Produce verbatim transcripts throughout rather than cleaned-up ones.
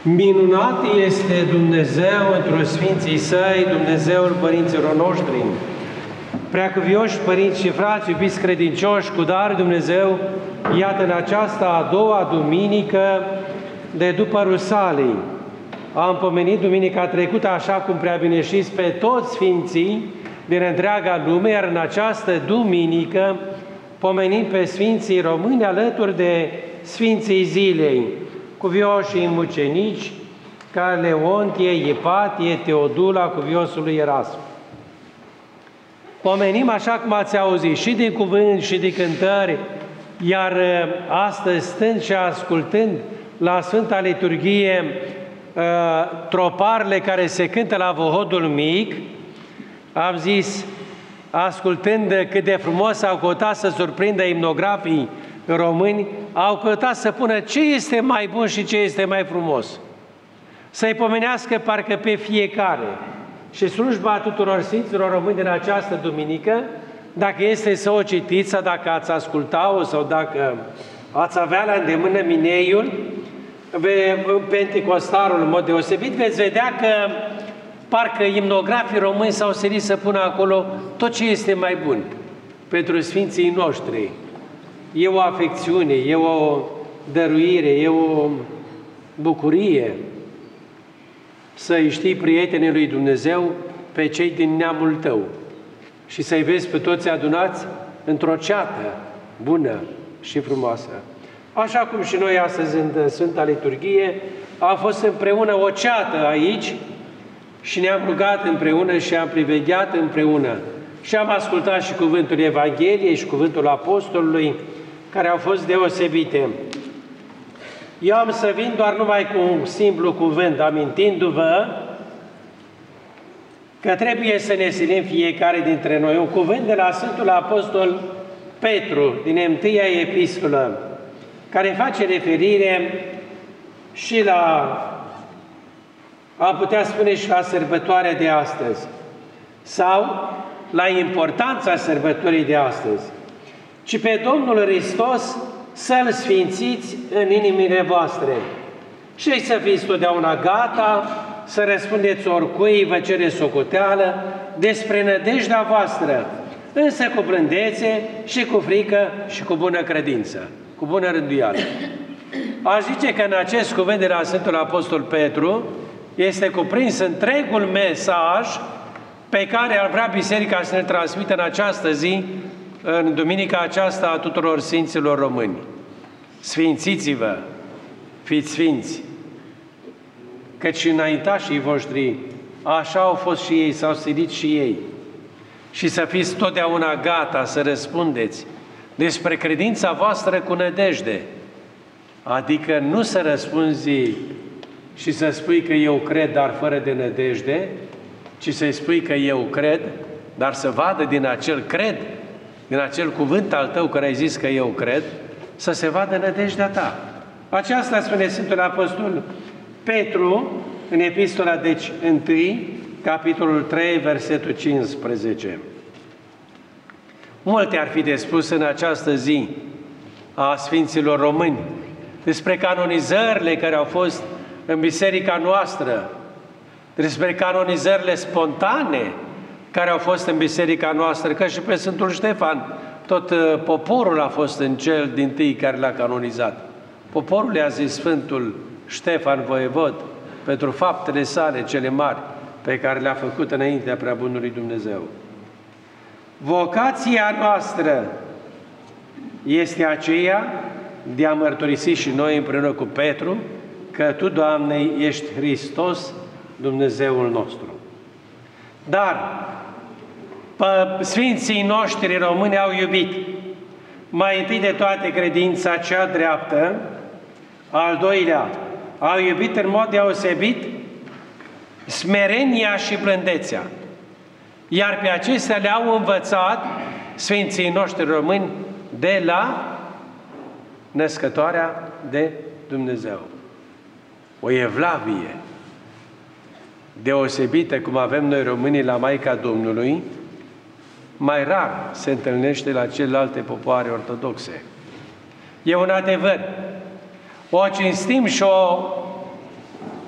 Minunat este Dumnezeu într-o Sfinții Săi, Dumnezeul părinților noștri. Preacuvioși părinți și frați, iubiți credincioși, cu dar Dumnezeu, iată în aceasta a doua duminică de după Rusalii. Am pomenit duminica trecută, așa cum prea bine știți, pe toți Sfinții din întreaga lume, iar în această duminică pomenim pe Sfinții Români alături de Sfinții Zilei, cuvioșii mucenici, ca Leontie, Iepatie, Teodula, cuviosul lui Erasm. Pomenim, așa cum ați auzit, și din cuvânt și din cântări, iar astăzi, stând și ascultând la Sfânta Liturghie troparele care se cântă la Vohodul Mic, am zis, ascultând cât de frumos au căutat să surprindă imnografii români, au căutat să pună ce este mai bun și ce este mai frumos. Să-i pomenească parcă pe fiecare. Și slujba tuturor Sfinților Români din această duminică, dacă este să o citiți, sau dacă ați asculta-o, sau dacă ați avea la îndemână mineiul, Pentecostarul în mod deosebit, veți vedea că parcă imnografii români s-au silit să pună acolo tot ce este mai bun pentru Sfinții noștri. E o afecțiune, e o dăruire, e o bucurie să-i știi prietenii lui Dumnezeu pe cei din neamul tău și să-i vezi pe toți adunați într-o ceată bună și frumoasă. Așa cum și noi astăzi în Sfânta Liturghie am fost împreună o ceată aici și ne-am rugat împreună și am privegheat împreună și am ascultat și cuvântul Evangheliei și cuvântul Apostolului, care au fost deosebite. Eu am să vin doar numai cu un simplu cuvânt, amintindu-vă că trebuie să ne silim fiecare dintre noi. Un cuvânt de la Sfântul Apostol Petru, din întâia epistolă, care face referire și la, am putea spune și la sărbătoarea de astăzi, sau la importanța sărbătorii de astăzi, ci pe Domnul Hristos să-L sfințiți în inimile voastre și să fiți totdeauna gata să răspundeți oricui vă cere socoteală despre nădejdea voastră, însă cu blândețe și cu frică și cu bună credință, cu bună rânduială. Aș zice că în acest cuvânt de la Sfântul Apostol Petru este cuprins întregul mesaj pe care ar vrea Biserica să ne transmită în această zi, în duminica aceasta a tuturor Sfinților Români. Sfințiți-vă, fiți sfinți, căci înaintașii voștri așa au fost și ei, s-au silit și ei. Și să fiți totdeauna gata să răspundeți despre credința voastră cu nădejde, adică nu să răspunzi și să spui că eu cred, dar fără de nădejde, ci să-i spui că eu cred, dar să vadă din acel cred, din acel cuvânt al tău care ai zis că eu cred, să se vadă nădejdea ta. Aceasta spune Sfântul Apostol Petru în epistola, deci, întâi, capitolul trei, versetul cincisprezece. Multe ar fi de spus în această zi a Sfinților Români despre canonizările care au fost în biserica noastră, despre canonizările spontane care au fost în biserica noastră, că și pe Sfântul Ștefan tot poporul a fost în cel dintâi care l-a canonizat. Poporul i-a zis Sfântul Ștefan Voievod pentru faptele sale cele mari pe care le-a făcut înaintea Preabunului Dumnezeu. Vocația noastră este aceea de a mărturisi și noi împreună cu Petru că Tu, Doamne, ești Hristos, Dumnezeul nostru. Dar Sfinții noștri români au iubit mai întâi de toate credința cea dreaptă, al doilea, au iubit în mod deosebit smerenia și blândețea. Iar pe acestea le-au învățat Sfinții noștri români de la născătoarea de Dumnezeu. O evlavie deosebită, cum avem noi românii la Maica Domnului, mai rar se întâlnește la celelalte popoare ortodoxe. E un adevăr. O cinstim și o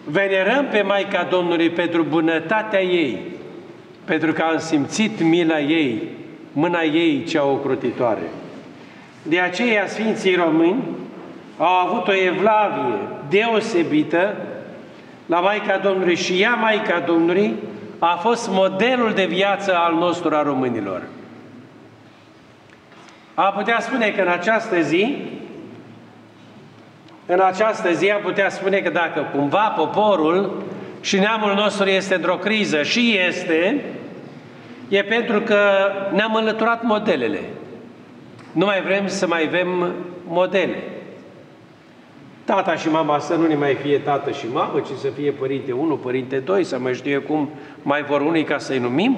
Venerăm pe Maica Domnului pentru bunătatea ei, pentru că am simțit mila ei, mâna ei cea ocrotitoare. De aceea Sfinții Români au avut o evlavie deosebită la Maica Domnului și ea, Maica Domnului, a fost modelul de viață al nostru, a românilor. Am putea spune că în această zi, în această zi am putea spune că dacă cumva poporul și neamul nostru este într-o criză și este, e pentru că ne-am înlăturat modelele. Nu mai vrem să mai avem modele. Tata și mama să nu ne mai fie tată și mamă, ci să fie părinte unu, părinte doi, să mai știe cum mai vor unii ca să-i numim.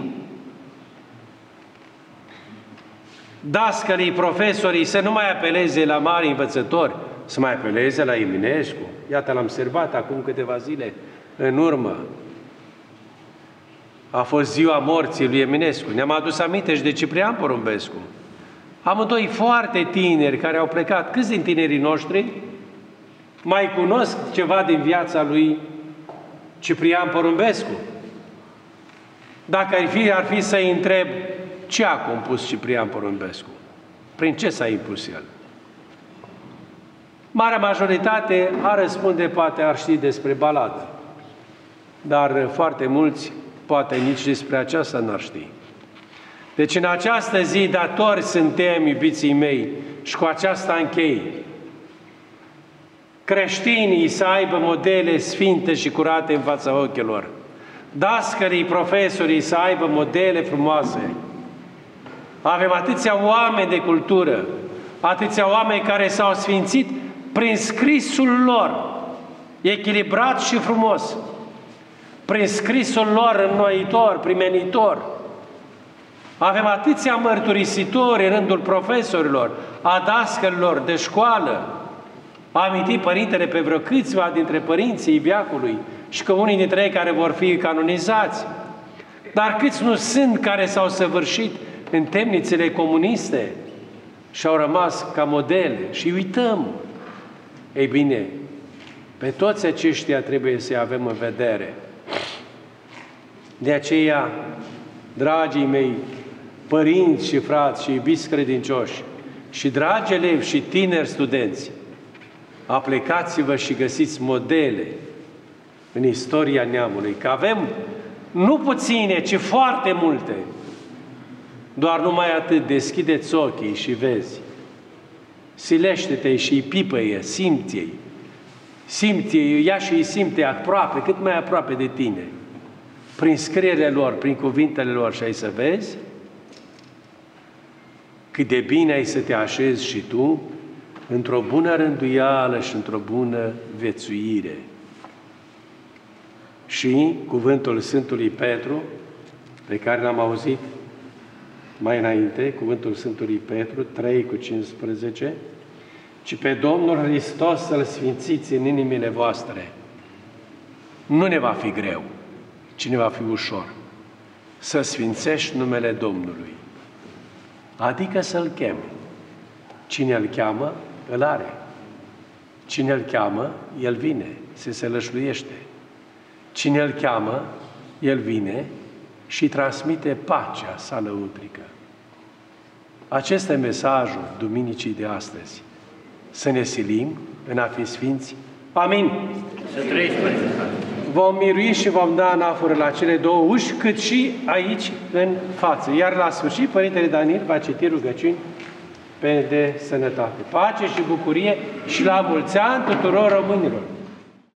Dascălii, profesorii să nu mai apeleze la mari învățători, să mai apeleze la Eminescu. Iată, l-am observat acum câteva zile în urmă. A fost ziua morții lui Eminescu. Ne-am adus aminte și de Ciprian Porumbescu. Amândoi foarte tineri care au plecat. Câți din tinerii noștri mai cunosc ceva din viața lui Ciprian Porumbescu? Dacă ar fi, ar fi să-i întreb ce a compus Ciprian Porumbescu, prin ce s-a impus el. Marea majoritate ar răspunde, poate ar ști despre baladă, dar foarte mulți poate nici despre aceasta n-ar ști. Deci în această zi datori suntem, iubiții mei, și cu aceasta închei, creștinii să aibă modele sfinte și curate în fața ochilor, dascării, profesorii să aibă modele frumoase. Avem atâția oameni de cultură, atâția oameni care s-au sfințit prin scrisul lor, echilibrat și frumos, prin scrisul lor înnoitor, primenitor. Avem atâția mărturisitori în rândul profesorilor, a dascărilor de școală. A amintit părintele pe vreo câțiva dintre părinții veacului și că unii dintre ei care vor fi canonizați. Dar câți nu sunt care s-au săvârșit în temnițele comuniste și au rămas ca modele și uităm. Ei bine, pe toți aceștia trebuie să-i avem în vedere. De aceea, dragii mei, părinți și frați și iubiți credincioși, și dragi elevi și tineri studenți, aplicați-vă și găsiți modele în istoria neamului, că avem nu puține, ci foarte multe. Doar numai atât, deschideți ochii și vezi. Silește-te și îi pipăie, simți-i. Simți-i, ia și îi simte aproape, cât mai aproape de tine. Prin scrierile lor, prin cuvintele lor și ai să vezi cât de bine ai să te așezi și tu într-o bună rânduială și într-o bună viețuire. Și cuvântul Sfântului Petru, pe care l-am auzit mai înainte, cuvântul Sfântului Petru, trei cu cincisprezece, ci pe Domnul Hristos să-L sfințiți în inimile voastre. Nu ne va fi greu, ci ne va fi ușor să sfințești numele Domnului, adică să-L chemi. Cine îl cheamă, îl are. Cine îl cheamă, el vine, se sălășluiește. Cine îl cheamă, el vine și transmite pacea sa lăuntrică. Acesta e mesajul Duminicii de astăzi. Să ne silim în a fi sfinți. Amin. Să trăiești, Părinte. Vom mirui și vom da anaforă la cele două uși, cât și aici în față. Iar la sfârșit, Părintele Daniel va citi rugăciuni de sănătate, pace și bucurie și la mulți ani tuturor românilor.